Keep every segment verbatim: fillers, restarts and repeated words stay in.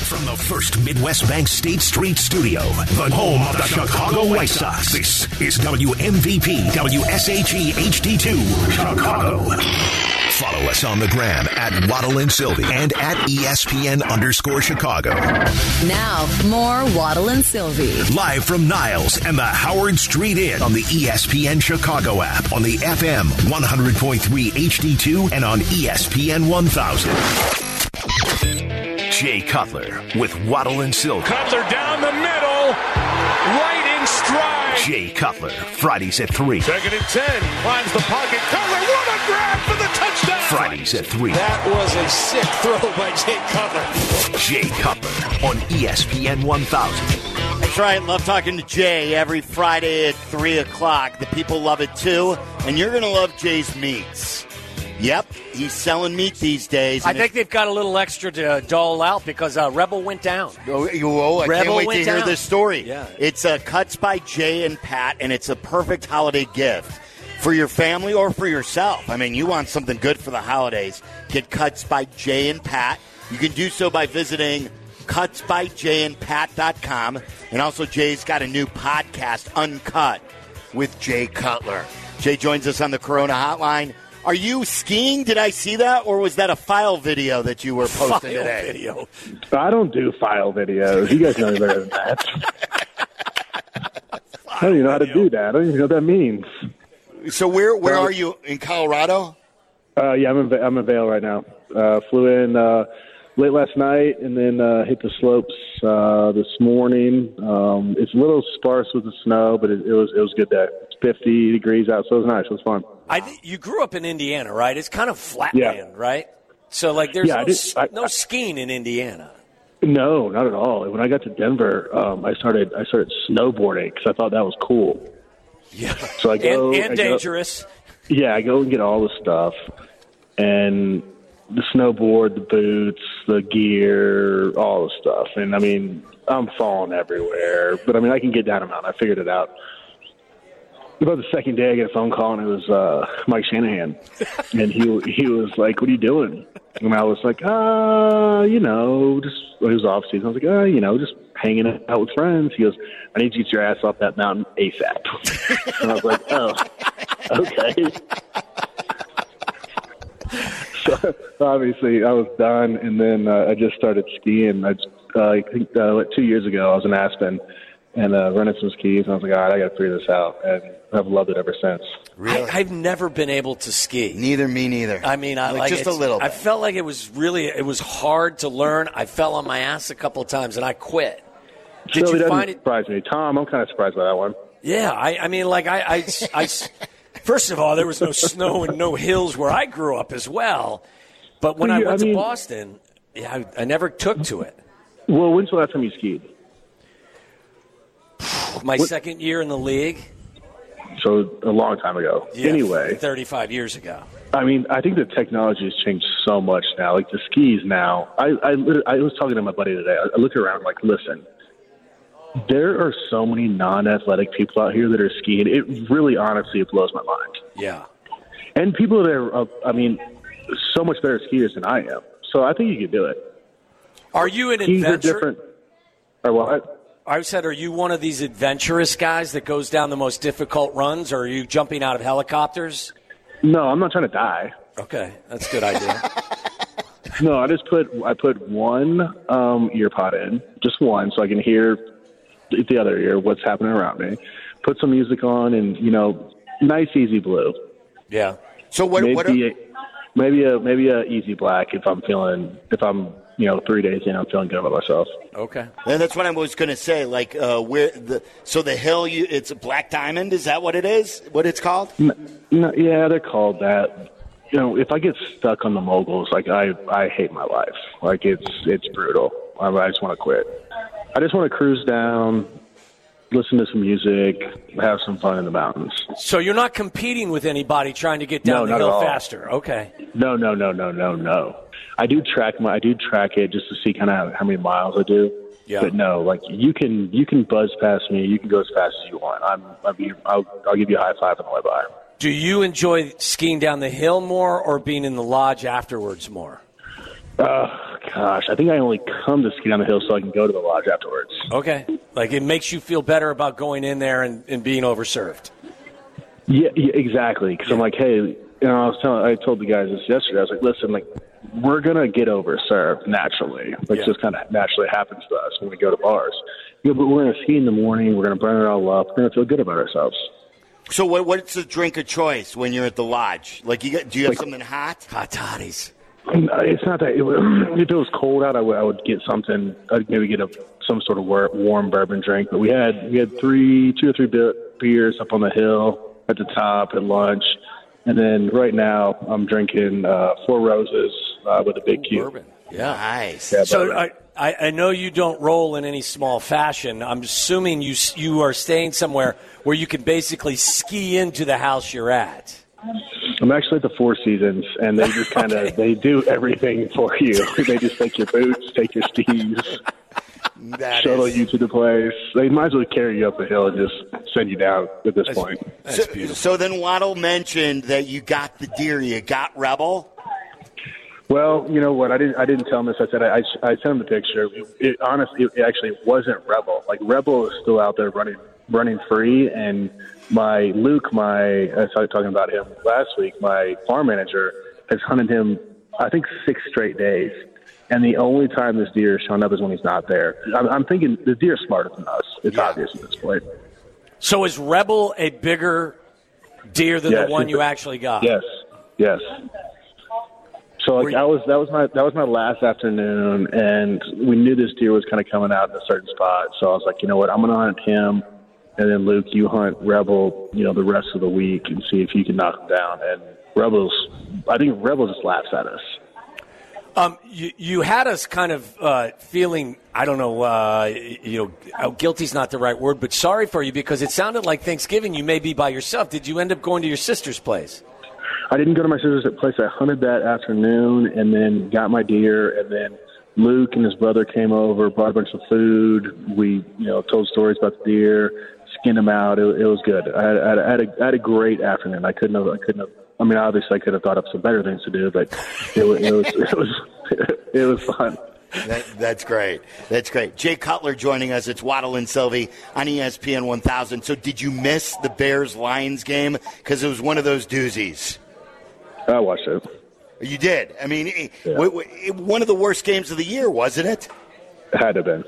From the First Midwest Bank State Street Studio, the home of the Chicago White Sox, this is W M V P W S H E H D two, Chicago. Follow us on the gram at Waddle and Sylvie and at E S P N underscore Chicago. Now, more Waddle and Sylvie. Live from Niles and the Howard Street Inn on the E S P N Chicago app, on the F M one hundred point three H D two, and on E S P N one thousand. Jay Cutler with Waddle and Sylvie. Cutler down the middle, right in stride. Jay Cutler, Fridays at three. Second and ten, climbs the pocket. Cutler, what a grab for the touchdown. Fridays at three. That was a sick throw by Jay Cutler. Jay Cutler on E S P N one thousand. That's right. Love talking to Jay every Friday at three o'clock. The people love it, too. And you're going to love Jay's Meats. Yep, he's selling meat these days. I think they've got a little extra to dole out because uh, Rebel went down. Oh, oh, I Rebel can't wait went to hear down. this story. Yeah. It's uh, Cuts by Jay and Pat, and it's a perfect holiday gift for your family or for yourself. I mean, you want something good for the holidays. Get Cuts by Jay and Pat. You can do so by visiting cuts by jay and pat dot com. And also, Jay's got a new podcast, Uncut, with Jay Cutler. Jay joins us on the Corona Hotline. Are you skiing? Did I see that? Or was that a file video that you were posting File today? video. I don't do file videos. You guys know me better than that. I don't even know how to do that. I don't even know what that means. So where where are you? In Colorado? Uh, yeah, I'm in, I'm in Vail right now. Uh, flew in uh, late last night and then uh, hit the slopes uh, this morning. Um, it's a little sparse with the snow, but it, it was it was a good day. It's fifty degrees out, so it was nice. It was fun. I th- you grew up in Indiana, right? It's kind of flat Yeah. land, right? So, like, there's Yeah, no, I did- s- I- no I- skiing in Indiana. No, not at all. When I got to Denver, um, I started I started snowboarding because I thought that was cool. Yeah. So I go and I and go- dangerous. Yeah, I go and get all the stuff, and the snowboard, the boots, the gear, all the stuff. And, I mean, I'm falling everywhere. But, I mean, I can get down a mountain. I figured it out. About the second day, I get a phone call, and it was uh, Mike Shanahan. And he he was like, what are you doing? And I was like, uh, you know, just – it was off season. I was like, uh, you know, just hanging out with friends. He goes, I need you to get your ass off that mountain ASAP. And I was like, oh, okay. So obviously, I was done, and then uh, I just started skiing. I, just, uh, I think uh, like two years ago, I was in Aspen and uh, running some skis, and I was like, all right, I got to figure this out, and I've loved it ever since. Really? I, I've never been able to ski. Neither me, neither. I mean, I like, like just a it's- little. I bit. felt like it was really it was hard to learn. I fell on my ass a couple of times, and I quit. Did so you it doesn't find it? surprise me. Tom, I'm kind of surprised by that one. Yeah, I, I mean, like I, I, I, first of all, there was no snow and no hills where I grew up as well. But when I Yeah, went I mean- to Boston, yeah, I, I never took to it. Well, when's the last time you skied? My What- second year in the league. So a long time ago. Yeah, Anyway, thirty-five years ago. I mean, I think the technology has changed so much now. Like the skis now. I I, lit- I was talking to my buddy today. I, I looked around like, listen, there are so many non-athletic people out here that are skiing. It really, honestly, it blows my mind. Yeah. And people that are, uh, I mean, so much better skiers than I am. So I think you could do it. Are you an Skis are adventure? different. Or what? I said, are you one of these adventurous guys that goes down the most difficult runs, or are you jumping out of helicopters? No, I'm not trying to die. Okay, that's a good idea. No, I just put I put one um, ear pod in, just one, so I can hear the the other ear what's happening around me. Put some music on, and you know, nice easy blue. Yeah. So what? maybe what are, a, maybe a maybe a easy black if I'm feeling if I'm you know three days in I'm feeling good about myself. Okay. and that's what I was going to say. Like, uh, where the so the hill? You, it's a black diamond. Is that what it is? What it's called? N- No, yeah, they're called that. You know, if I get stuck on the moguls, like I, I hate my life. Like it's, it's brutal. I, I just want to quit. I just want to cruise down, listen to some music, have some fun in the mountains. So you're not competing with anybody trying to get down No, the not hill at all. faster. Okay. No, no, no, no, no, no. I do track my, I do track it just to see kind of how many miles I do. Yeah. But no, like you can, you can buzz past me. You can go as fast as you want. I'm, I'll, be, I'll, I'll give you a high five on the way by. Do you enjoy skiing down the hill more or being in the lodge afterwards more? Uh, Gosh, I think I only come to ski down the hill so I can go to the lodge afterwards. Okay. Like it makes you feel better about going in there and, and being overserved. Yeah, yeah exactly. Because yeah. I'm like, hey, you know, I was telling, I told the guys this yesterday. I was like, listen, like we're gonna get overserved naturally. Like yeah. it just kind of naturally happens to us when we go to bars. You know, but we're gonna ski in the morning. We're gonna burn it all up. We're gonna feel good about ourselves. So what? What's the drink of choice when you're at the lodge? Like, you got, do you have like, something hot? Hot toddies. It's not that. It, if it was cold out, I would, I would get something. I'd maybe get a some sort of warm bourbon drink. But we had we had three, two or three beers up on the hill at the top at lunch, and then right now I'm drinking uh, Four Roses uh, with a big Ooh, cube. Bourbon. Yeah, nice. Yeah, so I, I I know you don't roll in any small fashion. I'm assuming you you are staying somewhere where you can basically ski into the house you're at. I'm actually at the Four Seasons, and they just kind of okay. they do everything for you. They just take your boots, take your skis, that shuttle is... you to the place. They might as well carry you up the hill and just send you down at this that's, point. That's so, beautiful. So then Waddle mentioned that you got the deer, you got Rebel. Well, you know what? I didn't. I didn't tell him this. I said I, I sent him the picture. It, it, honestly, it actually wasn't Rebel. Like Rebel is still out there running, running free. And my Luke, my I started talking about him last week. My farm manager has hunted him, I think, six straight days. And the only time this deer is showing up is when he's not there. I'm, I'm thinking the deer is smarter than us. It's yeah. obvious at this point. So is Rebel a bigger deer than yes, the one you actually got? Yes. Yes. So like that was that was my that was my last afternoon, and we knew this deer was kind of coming out in a certain spot. So I was like, you know what, I'm gonna hunt him, and then Luke, you hunt Rebel, you know, the rest of the week and see if you can knock him down. And Rebel's, I think Rebel just laughs at us. Um, you you had us kind of uh, feeling, I don't know, uh, you know, guilty's not the right word, but sorry for you because it sounded like Thanksgiving you may be by yourself. Did you end up going to your sister's place? I didn't go to my sister's place. I hunted that afternoon and then got my deer. And then Luke and his brother came over, brought a bunch of food. We, you know, told stories about the deer, skinned them out. It, it was good. I had, I, had, I, had a, I had a great afternoon. I couldn't have. I couldn't have. I mean, obviously, I could have thought up some better things to do, but it, was, it was. It was. It was fun. That, that's great. That's great. Jay Cutler joining us. It's Waddle and Sylvie on E S P N one thousand. So, did you miss the Bears-Lions game? Because it was one of those doozies. I watched it. You did? I mean, yeah. w- w- one of the worst games of the year, wasn't it? It had to have been.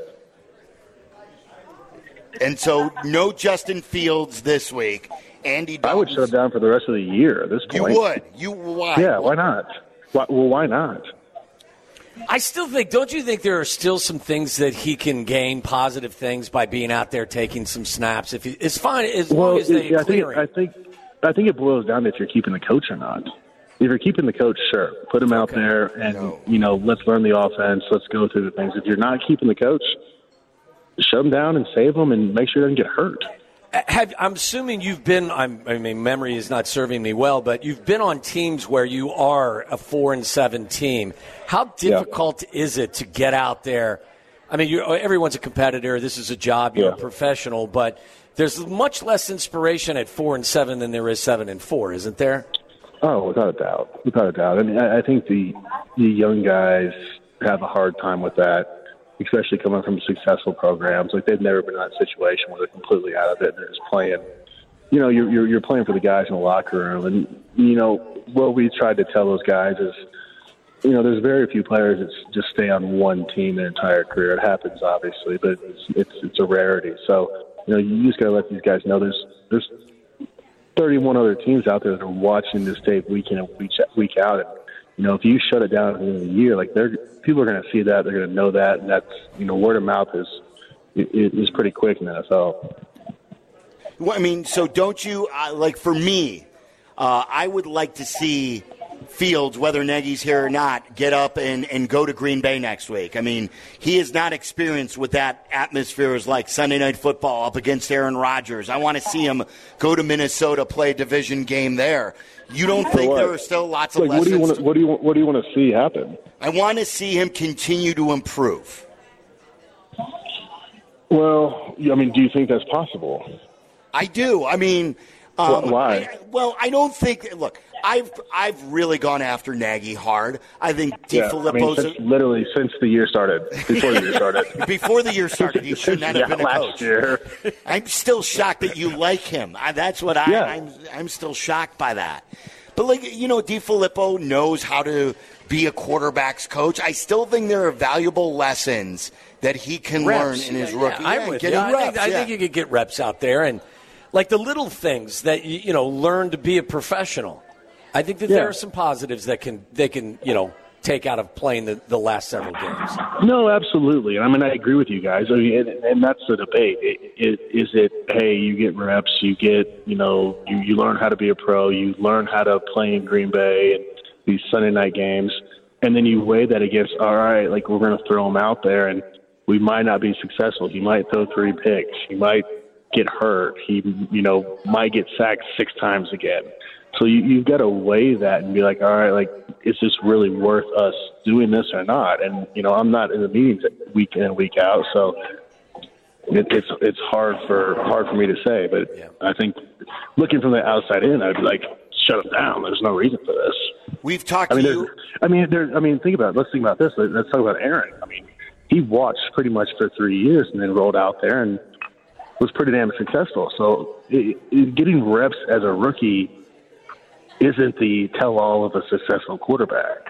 And so, no Justin Fields this week. Andy Dalton. I would shut it down for the rest of the year at this point. You would? You why? Yeah, why not? Why, well, why not? I still think, don't you think there are still some things that he can gain, positive things, by being out there taking some snaps? If he, it's fine as well, long as they yeah, clear I think, I think I think it boils down to if you're keeping the coach or not. If you're keeping the coach, sure, put him out okay. there and no. you know, let's learn the offense. Let's go through the things. If you're not keeping the coach, shut him down and save him and make sure he doesn't get hurt. Have, I'm assuming you've been, I'm, I mean, memory is not serving me well, but you've been on teams where you are a four and seven team. How difficult yeah. is it to get out there? I mean, you're, everyone's a competitor. This is a job. You're yeah. a professional, but there's much less inspiration at four and seven than there is seven and four, isn't there? Oh, without a doubt, without a doubt. I mean, I, I think the the young guys have a hard time with that. Especially coming from successful programs, like they've never been in that situation where they're completely out of it and they're just playing. You know, you're, you're you're playing for the guys in the locker room, and you know what we tried to tell those guys is, you know, there's very few players that just stay on one team their entire career. It happens, obviously, but it's it's, it's a rarity. So you know, you just gotta let these guys know there's there's thirty-one other teams out there that are watching this tape week in and week week out. And, you know, if you shut it down in a year, like they're people are going to see that, they're going to know that, and that's, you know, word of mouth is is pretty quick in the N F L. Well, I mean, so don't you uh, like for me? Uh, I would like to see Fields, whether Nagy's here or not, get up and, and go to Green Bay next week. I mean, he is not experienced what that atmosphere is like. Sunday Night Football up against Aaron Rodgers. I want to see him go to Minnesota, play a division game there. You don't think there are still lots of like, lessons? What do you want to, what do you what do you want to see happen? I want to see him continue to improve. Well, I mean, do you think that's possible? I do. I mean, um, Why? I, well, I don't think. Look, I've I've really gone after Nagy hard. I think yeah, I mean, since, literally since the year started, before the year started. Before the year started, he should not have yeah, been a last coach. Year. I'm still shocked that you like him. I, that's what I, yeah. I'm. I'm still shocked by that. But like you know, DeFilippo knows how to be a quarterback's coach. I still think there are valuable lessons that he can reps. learn in his yeah, rookie. Yeah, yeah, I'm with getting you. I, reps, think, I yeah. think you could get reps out there and like the little things that you, you know learn to be a professional. I think that yeah. there are some positives that can they can you know take out of playing the, the last several games. No, absolutely. I mean, I agree with you guys. I mean, and, and that's the debate. It, it, is it, hey, you get reps, you get, you know, you, you learn how to be a pro, you learn how to play in Green Bay and these Sunday night games, and then you weigh that against, all right, like we're going to throw him out there and we might not be successful. He might throw three picks. He might get hurt. He, you know, might get sacked six times again. So you, you've got to weigh that and be like, all right, like, is this really worth us doing this or not? And, you know, I'm not in the meetings week in and week out, so it, it's it's hard for hard for me to say. But yeah. I think looking from the outside in, I'd be like, shut them down. There's no reason for this. We've talked I mean, to you. I mean, there. I mean, think about it. Let's think about this. Let's talk about Aaron. I mean, he watched pretty much for three years and then rolled out there and was pretty damn successful. So it, it, getting reps as a rookie isn't the tell-all of a successful quarterback.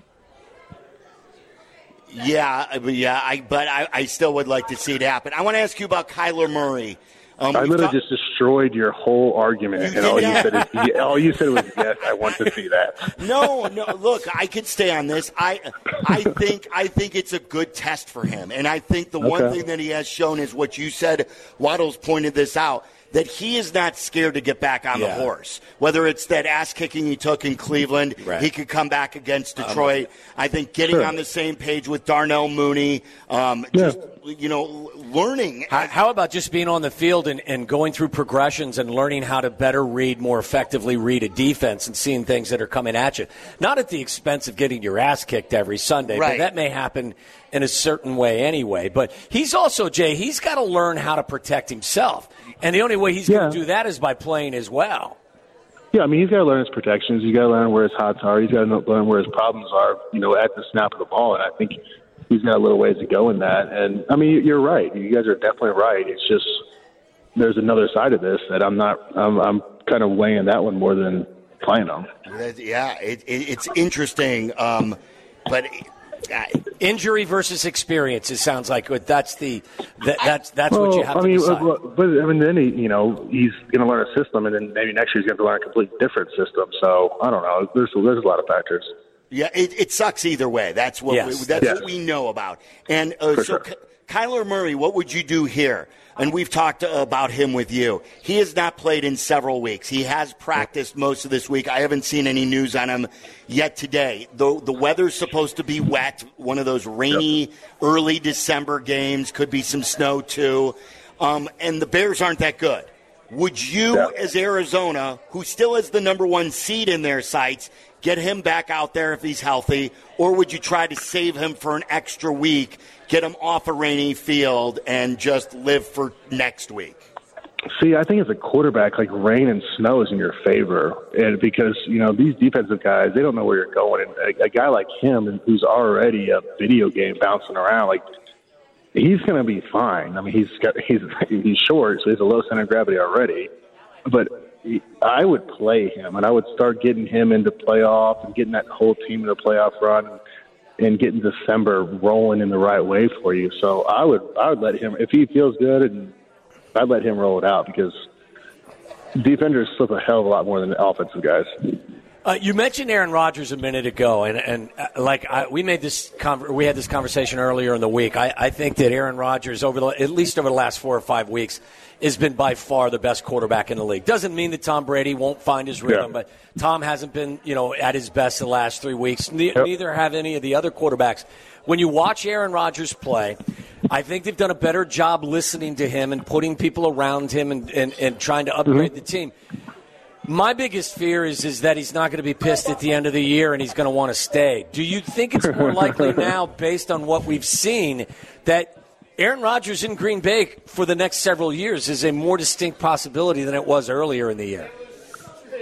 Yeah, yeah, I, but I, I still would like to see it happen. I want to ask you about Kyler Murray. Um, I literally talk- just destroyed your whole argument, you and all that? you said is all you said was yes. I want to see that. No, no. Look, I could stay on this. I, I think, I think it's a good test for him, and I think the okay. one thing that he has shown is what you said. Waddle's pointed this out. That he is not scared to get back on yeah. the horse. Whether it's that ass-kicking he took in Cleveland, right. he could come back against Detroit. Um, I think getting sure. on the same page with Darnell Mooney, um, yeah. just, you know, learning. How, how about just being on the field and, and going through progressions and learning how to better read, more effectively read a defense and seeing things that are coming at you? Not at the expense of getting your ass kicked every Sunday, right. but that may happen in a certain way anyway. But he's also, Jay, he's got to learn how to protect himself. And the only way he's yeah. going to do that is by playing as well. Yeah, I mean, he's got to learn his protections. He's got to learn where his hots are. He's got to learn where his problems are, you know, at the snap of the ball. And I think he's got a little ways to go in that. And, I mean, you're right. You guys are definitely right. It's just there's another side of this that I'm not I'm, – I'm kind of weighing that one more than playing on. Yeah, it, it, it's interesting. Um, but – Uh, Injury versus experience. It sounds like that's the that, that's that's well, what you have I to mean, decide. But I mean, then he, you know, he's going to learn a system, and then maybe next year he's going to learn a completely different system. So I don't know. There's there's a lot of factors. Yeah, it, it sucks either way. That's what yes. we, that's yes. what we know about. And uh, so, sure. Ky- Kyler Murray, what would you do here? And we've talked about him with you. He has not played in several weeks. He has practiced most of this week. I haven't seen any news on him yet today. The, the weather's supposed to be wet, one of those rainy yep. early December games. Could be some snow, too. Um, and the Bears aren't that good. Would you, yep. as Arizona, who still has the number one seed in their sights, get him back out there if he's healthy, or would you try to save him for an extra week, get him off a rainy field, and just live for next week? See, I think as a quarterback, like rain and snow is in your favor, and because you know these defensive guys, they don't know where you're going. And a, a guy like him, who's already a video game bouncing around, like he's going to be fine. I mean, he's got he's he's short, so he's a low center of gravity already, but I would play him, and I would start getting him into playoff and getting that whole team in a playoff run, and getting December rolling in the right way for you. So I would, I would let him, if he feels good, and I'd let him roll it out because defenders slip a hell of a lot more than the offensive guys. Uh, you mentioned Aaron Rodgers a minute ago, and and uh, like I, we made this, con- we had this conversation earlier in the week. I, I think that Aaron Rodgers, over the, at least over the last four or five weeks, has been by far the best quarterback in the league. Doesn't mean that Tom Brady won't find his rhythm, yeah. but Tom hasn't been, you know, at his best the last three weeks. Ne- yep. Neither have any of the other quarterbacks. When you watch Aaron Rodgers play, I think they've done a better job listening to him and putting people around him and, and, and trying to upgrade mm-hmm. the team. My biggest fear is is that he's not going to be pissed at the end of the year and he's going to want to stay. Do you think it's more likely now, based on what we've seen, that Aaron Rodgers in Green Bay for the next several years is a more distinct possibility than it was earlier in the year?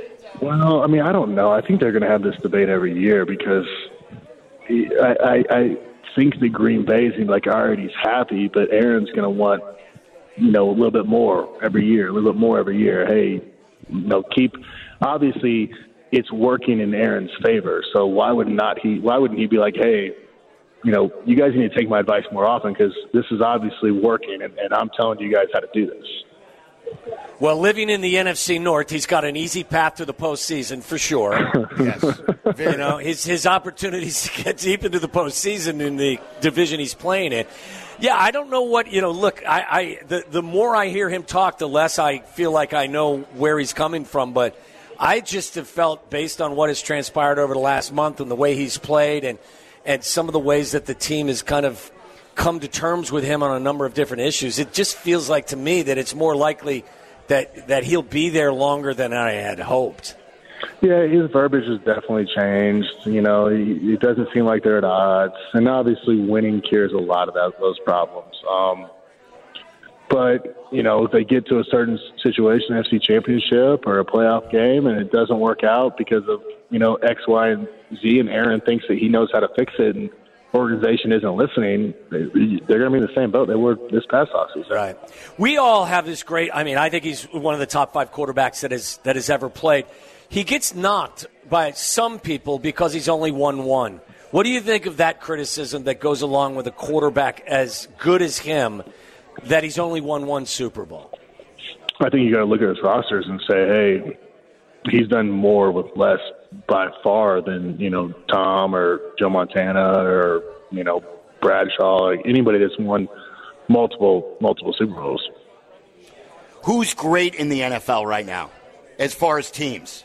Well, I mean, I don't know. I think they're going to have this debate every year because he, I, I, I think that Green Bay seems like already he's happy, but Aaron's going to want, you know, a little bit more every year, a little bit more every year. Hey, you know, keep – obviously it's working in Aaron's favor, so why would not he – why wouldn't he be like, hey, you know, you guys need to take my advice more often because this is obviously working, and, and I'm telling you guys how to do this. Well, living in the N F C North, he's got an easy path to the postseason for sure. Yes. You know, his his opportunities to get deep into the postseason in the division he's playing in. Yeah, I don't know what, you know, look, I, I the, the more I hear him talk, the less I feel like I know where he's coming from. But I just have felt, based on what has transpired over the last month and the way he's played and, and some of the ways that the team has kind of come to terms with him on a number of different issues, it just feels like to me that it's more likely that that he'll be there longer than I had hoped. Yeah, his verbiage has definitely changed. You know, he, it doesn't seem like they're at odds. And obviously winning cures a lot of that, those problems. Um, but, you know, if they get to a certain situation, N F C Championship or a playoff game, and it doesn't work out because of, you know, X, Y, and Z, and Aaron thinks that he knows how to fix it, and organization isn't listening, they're going to be in the same boat they were this past offseason. Right. We all have this great, I mean, I think he's one of the top five quarterbacks that has, that has ever played. He gets knocked by some people because he's only won one. What do you think of that criticism that goes along with a quarterback as good as him, that he's only won one Super Bowl? I think you got to look at his rosters and say, hey, he's done more with less by far than, you know, Tom or Joe Montana or, you know, Bradshaw, like anybody that's won multiple, multiple Super Bowls. Who's great in the N F L right now as far as teams?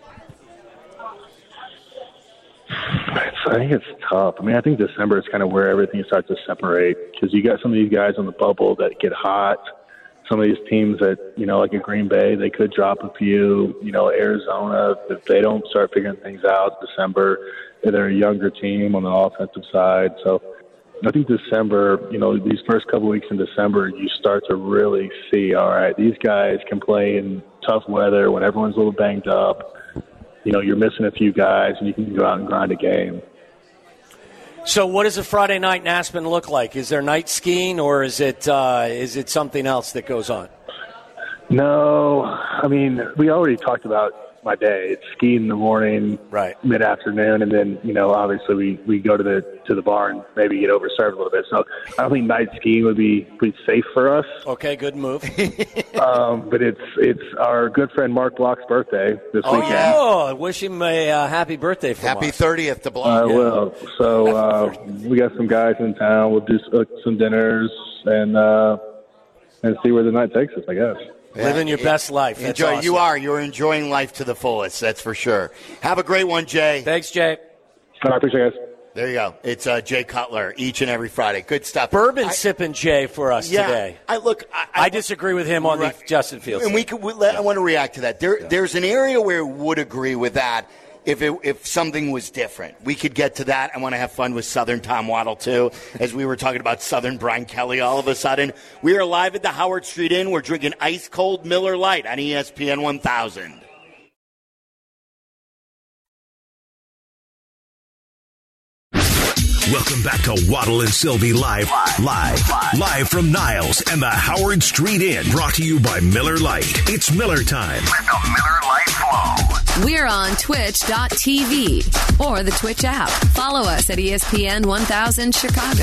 I think it's tough. I mean, I think December is kind of where everything starts to separate because you got some of these guys on the bubble that get hot. Some of these teams that, you know, like a Green Bay, they could drop a few. You know, Arizona, if they don't start figuring things out December, they're a younger team on the offensive side. So I think December, you know, these first couple weeks in December, you start to really see, all right, these guys can play in tough weather when everyone's a little banged up. You know, you're missing a few guys, and you can go out and grind a game. So what does a Friday night in Aspen look like? Is there night skiing, or is it uh, is it something else that goes on? No. I mean, we already talked about my day. It's skiing in the morning, right, mid-afternoon, and then, you know, obviously we, we go to the to the bar and maybe get overserved a little bit. So I don't think night skiing would be pretty safe for us. Okay, good move. um, but it's it's our good friend Mark Block's birthday this oh, weekend. Oh, wish him a uh, happy birthday from Happy us. thirtieth to Block. I yeah. will. So uh, we got some guys in town. We'll do uh, some dinners and uh, and see where the night takes us, I guess. Yeah. Living your best life. That's Enjoy. awesome. You are. You're enjoying life to the fullest. That's for sure. Have a great one, Jay. Thanks, Jay. I appreciate it, guys. There you go. It's uh, Jay Cutler each and every Friday. Good stuff. Bourbon I, sipping Jay for us yeah, today. I look. I, I, I disagree with him on right. the Justin Fields. And we could. We, let, I want to react to that. There, yeah. There's an area where we would agree with that. If it, if something was different, we could get to that. I want to have fun with Southern Tom Waddle, too, as we were talking about Southern Brian Kelly all of a sudden. We are live at the Howard Street Inn. We're drinking ice-cold Miller Lite on E S P N one thousand. Welcome back to Waddle and Sylvie Live. Live. Live. Live. Live from Niles and the Howard Street Inn. Brought to you by Miller Lite. It's Miller time. With the Miller Lite Flow. We're on twitch dot t v or the Twitch app. Follow us at E S P N one thousand Chicago.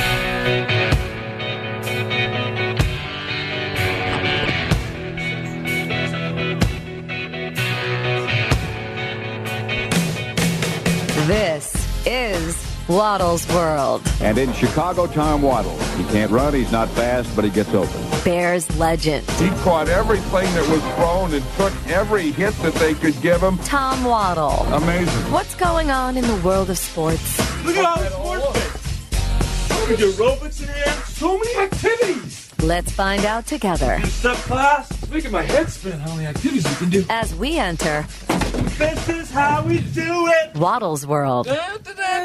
This is Waddle's World. And in Chicago, Tom Waddle. He can't run, he's not fast, but he gets open. Bears legend. He caught everything that was thrown and took every hit that they could give him. Tom Waddle. Amazing. What's going on in the world of sports? Look at all the sports things. We do aerobics in here. So many activities. Let's find out together. Step class. Look at my head spin. How many activities we can do. As we enter... This is how we do it. Waddle's World.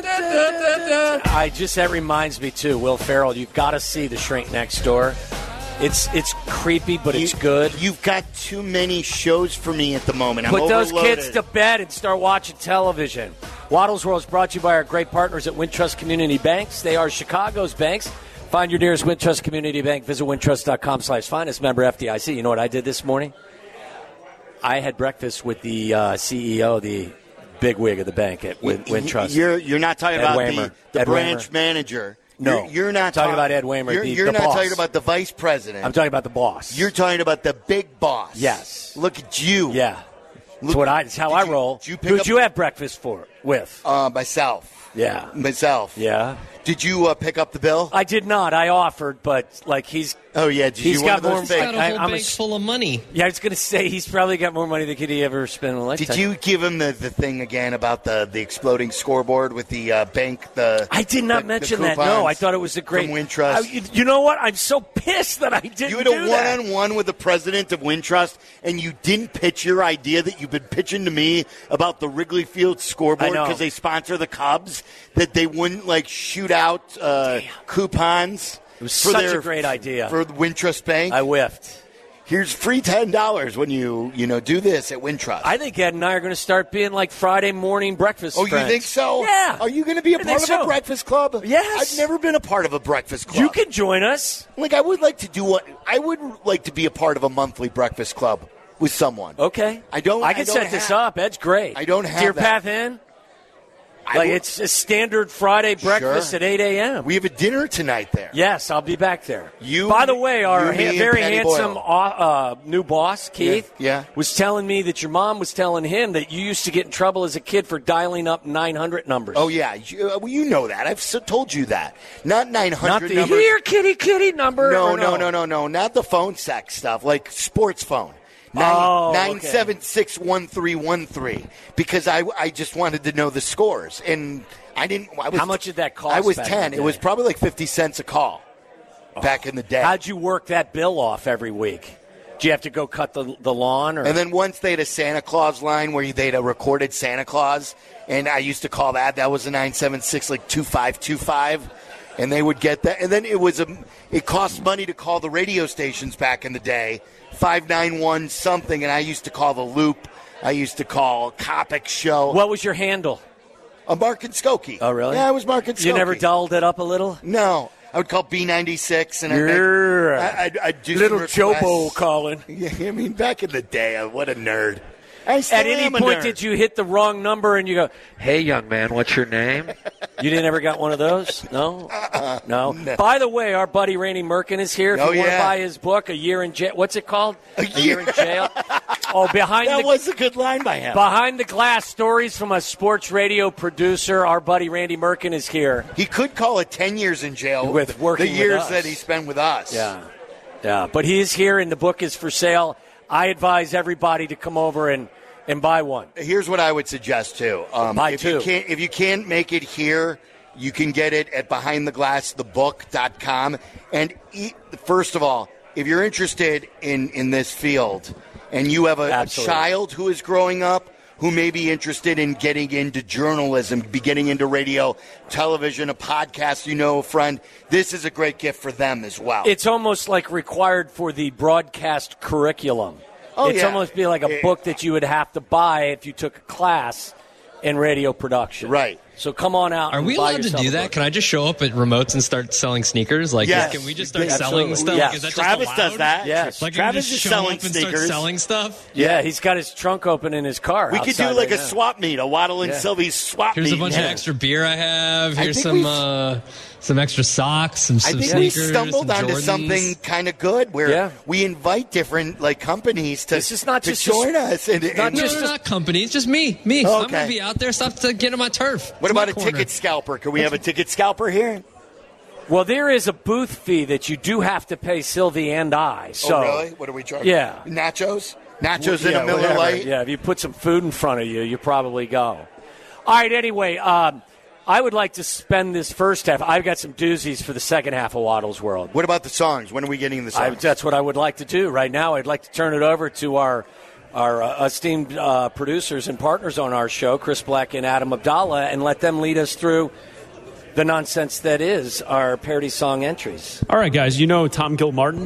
I just, that reminds me, too, Will Ferrell, you've got to see The Shrink Next Door. It's it's creepy, but You- it's good. You've got too many shows for me at the moment. I'm Put those overloaded. kids to bed and start watching television. Waddle's World is brought to you by our great partners at Wintrust Community Banks. They are Chicago's banks. Find your nearest Wintrust Community Bank. Visit wintrust.com slash finest member F D I C. You know what I did this morning? I had breakfast with the uh, C E O, the bigwig of the bank at Win- Wintrust. You're you're not talking Ed about Waymer. the, the Ed branch Waymer. manager. No. You're, you're not talking talk- about Ed Waymer, You're, the- you're the not boss. talking about the vice president. I'm talking about the boss. You're talking about the big boss. Yes. Look at you. Yeah. That's Look- what I. That's how did I you- roll. did you pick Who'd up- you have breakfast for with? Uh, myself. Yeah. Myself. Yeah. Did you uh, pick up the bill? I did not. I offered, but like he's. Oh yeah. Did He's you got one of more. those He's fake- got a whole I- I'm bank a- full of money. Yeah, I was going to say he's probably got more money than could he ever spend in a lifetime. Did you give him the, the thing again about the, the exploding scoreboard with the uh, bank? The I did not the- mention the that. No, coupons I thought it was a great. from Wintrust. I- you, you know what? I'm so pissed that I didn't. You had do a that. one-on-one with the president of Wintrust, and you didn't pitch your idea that you've been pitching to me about the Wrigley Field scoreboard I know. because they sponsor the Cubs, that they wouldn't like shoot out uh, coupons. It was for such their, a great idea. for the Wintrust Bank. I whiffed. Here's free ten dollars when you you know do this at Wintrust. I think Ed and I are going to start being like Friday morning breakfast. Oh, friends. you think so? Yeah. Are you going to be a I part think of a so. breakfast club? Yes. I've never been a part of a breakfast club. You can join us. Like I would like to do what I would like to be a part of a monthly breakfast club with someone. Okay. I don't. I can don't set this have- up. Ed's great. I don't have Deer that. Path Inn. I Like would- it's a standard Friday breakfast Sure. at eight a.m. We have a dinner tonight there. Yes, I'll be back there. You- By the way, our you, me, ha- and very Patty handsome Boyle. uh, new boss, Keith, Yeah, yeah. was telling me that your mom was telling him that you used to get in trouble as a kid for dialing up nine hundred numbers. Oh yeah, you, uh, well, you know that. I've so told you that. Not nine Not hundred the numbers. here, kitty, kitty number. No, or no, no, no, no. Not the phone sex stuff. Like sports phone. Oh, Nine okay. nine seven six one three one three. Because I I just wanted to know the scores and I didn't. I was, How much did that cost I was back in ten. the It was day? probably like fifty cents a call back in the day. How'd you work that bill off every week? Do you have to go cut the the lawn? Or? And then once they had a Santa Claus line where they had a recorded Santa Claus, and I used to call that. That was a nine seven six like two five two five, and they would get that. And then it was a. It cost money to call the radio stations back in the day, five nine one something, and I used to call the Loop. I used to call Kopic Show. What was your handle? A Mark and Skokie. Oh, really? Yeah, I was Mark and Skokie. You never dulled it up a little? No. I would call B ninety-six, and I'd, You're I'd, I'd, I'd do little some requests. Chobo calling. Yeah, I mean, back in the day, I, what a nerd. I still At any am a point, nerd. did you hit the wrong number and you go, "Hey, young man, what's your name?" You didn't ever got one of those? No, Uh-uh. no. No. By the way, our buddy Randy Merkin is here. If Oh, you want to yeah. buy his book, A Year in Jail. What's it called? A Year in Jail. Oh, behind That the was a good line by him. behind the glass stories from a sports radio producer. Our buddy Randy Merkin is here. He could call it ten years in jail With working the with years us. that he spent with us. Yeah, yeah. But he is here, and the book is for sale. I advise everybody to come over and, and buy one. Here's what I would suggest too. Um, Buy if two. you can't if you can't make it here, you can get it at behind the glass the book dot com. And e- first of all, if you're interested in, in this field and you have a, a Absolutely. child who is growing up who may be interested in getting into journalism, be getting into radio, television, a podcast, you know, a friend, this is a great gift for them as well. It's almost like required for the broadcast curriculum. Oh, it's yeah. almost be like a Eh. book that you would have to buy if you took a class in radio production. Right. So come on out. Are and we buy allowed to yourself do a that? book. Can I just show up at remotes and start selling sneakers? Like, Yes. can we just start Absolutely. selling stuff? Yes. Like, is that Travis just does allowed? that. Yes. Like, Travis can we is just show selling up and sneakers. start selling stuff? Yeah, he's got his trunk open in his car. We could do outside like right a now. swap meet, a Waddle and Yeah. Sylvie's swap Here's meet. a bunch Yeah. of extra beer I have. I Here's think some we've- uh, some extra socks, some, I some think we sneakers, stumbled some onto Jordans. something kind of good where Yeah. we invite different like companies to, This is not to just a- join us. And, not and- No, just no, a- not companies, just me. Me. Oh, I'm okay. going to be out there. Stop to get on my turf. what It's about my a corner. ticket scalper? Can we have a ticket scalper here? Well, there is a booth fee that you do have to pay Sylvie and I. So, oh, really? What are we charging? Yeah. Nachos? Nachos in Yeah, a Miller whatever. Lite? Yeah, if you put some food in front of you, you probably go. All right, anyway, um, I would like to spend this first half. I've got some doozies for the second half of Waddle's World. What about the songs? When are we getting the I, songs? that's what I would like to do right now. I'd like to turn it over to our our uh, esteemed uh, producers and partners on our show, Chris Black and Adam Abdallah, and let them lead us through the nonsense that is our parody song entries. All right, guys, you know Tom Gilmartin?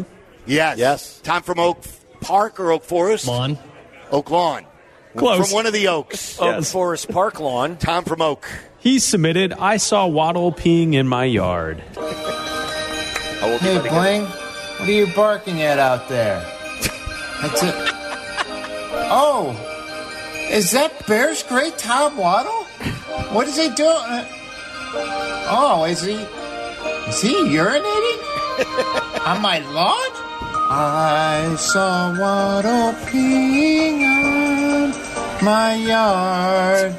Yes. Yes. Tom from Oak Park or Oak Forest? Lawn. Oak Lawn. Close. From one of the Oaks. Oak Yes. Forest Park Lawn. Tom from Oak. He submitted, I saw Waddle peeing in my yard. Hey, Bling, what are you barking at out there? That's it. Oh, is that Bears great Tom Waddle? What is he doing? Oh, is he, is he urinating on my lawn? I saw Waddle peeing on my yard,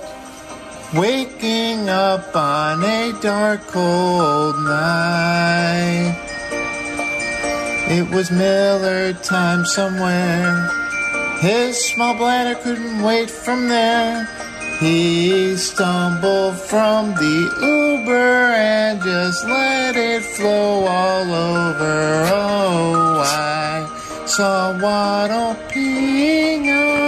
waking up on a dark, cold night. It was Miller time somewhere. His small bladder couldn't wait from there. He stumbled from the Uber and just let it flow all over. Oh, I saw Waddle peeing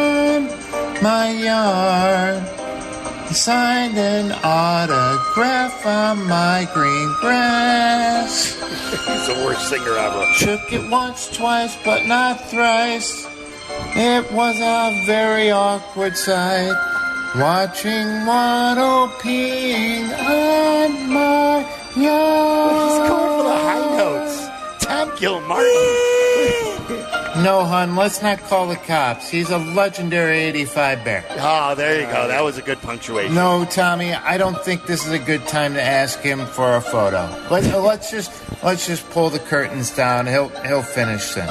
on my yard. He signed an autograph on my green grass. He's the worst singer ever. Shook it once, twice, but not thrice. It was a very awkward sight, watching Waddle peeing on my yard. He's going for the high notes. Tom Gilmartin. No, hon, let's not call the cops. He's a legendary eighty-five Bear. Oh, there you go. That was a good punctuation. No, Tommy, I don't think this is a good time to ask him for a photo. Let's let's just let's just pull the curtains down. He'll he'll finish soon.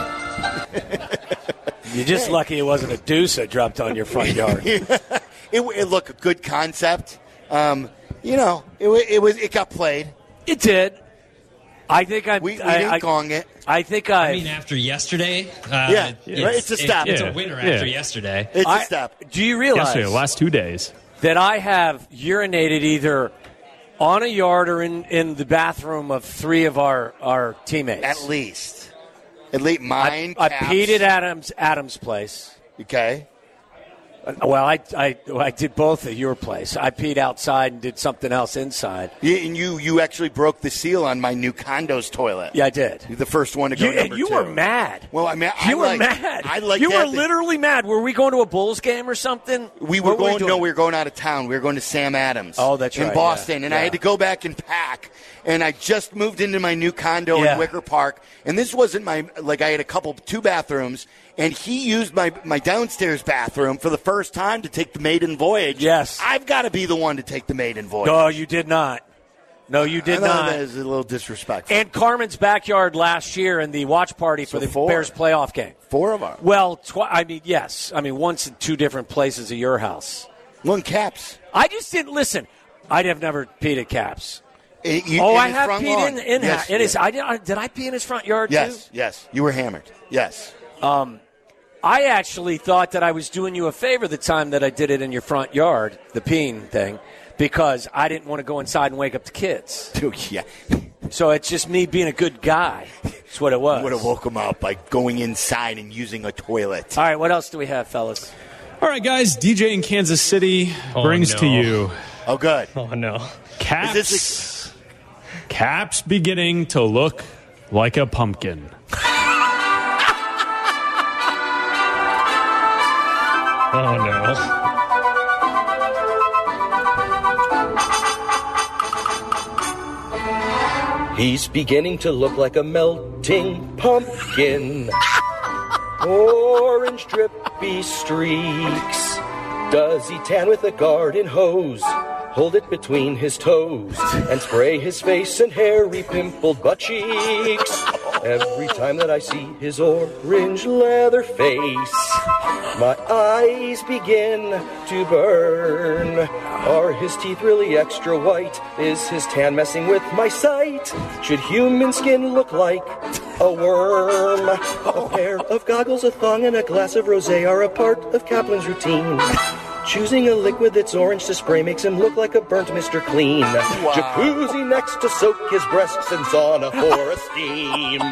You're just lucky it wasn't a deuce that dropped on your front yard. it, it looked a good concept. Um, you know, it, it was it got played. It did. I think I we, we I, didn't I, gong it. I think I. I mean, after yesterday, uh, yeah, it's, it's a step. It, it's Yeah. a winner Yeah. after yesterday. It's I, a step. Do you realize Yesterday, the last two days. that I have urinated either on a yard or in, in the bathroom of three of our, our teammates? At least, at least mine. I, I Caps. peed at Adams Adams' place. Okay. Well, I, I I did both at your place. I peed outside and did something else inside. Yeah, and you you actually broke the seal on my new condo's toilet. Yeah, I did. You're the first one to go You, number and you two. were mad. Well, I mean, I you were like, mad. I like you that were that- literally mad. Were we going to a Bulls game or something? We were What going. we doing? no, we were going out of town. We were going to Sam Adams. Oh, that's in right, Boston, yeah. and Yeah. I had to go back and pack. And I just moved into my new condo Yeah. in Wicker Park, and this wasn't my like. I had a couple, two bathrooms, and he used my my downstairs bathroom for the first time to take the maiden voyage. Yes, I've got to be the one to take the maiden voyage. No, you did not. No, you did I thought not. That is a little disrespectful. And Carmen's backyard last year in the watch party for So the four. Bears playoff game. Four of our Well, twi- I mean, yes. I mean, once in two different places at your house. one Caps. I just didn't listen. I'd have never peed at Caps. It- you- oh, in I his have front peed lawn. in, in, Yes, in his. yes. I did. I, did I pee in his front yard Yes, too? yes. You were hammered. Yes. Um, I actually thought that I was doing you a favor the time that I did it in your front yard, the peeing thing, because I didn't want to go inside and wake up the kids. Dude, yeah. So it's just me being a good guy. That's what it was. Would have woke him up by going inside and using a toilet. All right, what else do we have, fellas? All right, guys. D J in Kansas City Oh, brings no. to you Oh, good. Oh, no. Caps. Is this Caps beginning to look like a pumpkin. Oh, no. He's beginning to look like a melting pumpkin. Orange drippy streaks. Does he tan with a garden hose? Hold it between his toes and spray his face and hairy pimpled butt cheeks. Every time that I see his orange leather face, my eyes begin to burn. Are his teeth really extra white? Is his tan messing with my sight? Should human skin look like a worm? A pair of goggles, a thong, and a glass of rosé are a part of Kaplan's routine. Choosing a liquid that's orange to spray makes him look like a burnt Mister Clean. Wow. Jacuzzi next to soak his breasts and sauna for a steam.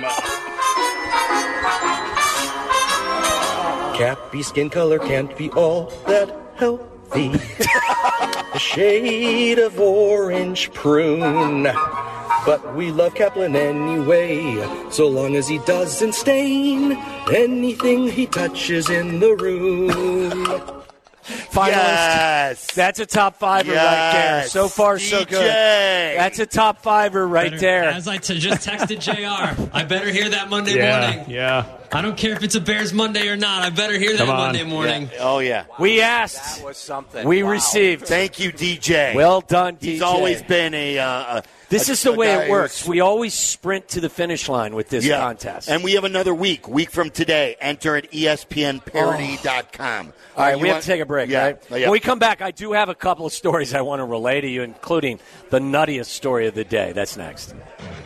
Cappy skin color can't be all that healthy. A shade of orange prune. but we love Kaplan anyway, so long as he doesn't stain anything he touches in the room. Finalist. Yes. That's a top fiver yes. right there. So far, so D J. good. That's a top fiver right better, there. As I t- just texted J R, I better hear that Monday yeah, morning. Yeah. I don't care if it's a Bears Monday or not. I better hear that Come on. Monday morning. Yeah. Oh, yeah. We asked. That was something. We Wow. received. Thank you, D J. Well done, D J. He's always been a... Uh, a This a, is the way guy it works. who's- We always sprint to the finish line with this yeah. contest. And we have another week. Week from today. Enter at E S P N parody dot com. All right, Uh, we you have want- to take a break, yeah. right? Uh, yeah. When we come back, I do have a couple of stories I want to relay to you, including the nuttiest story of the day. That's next.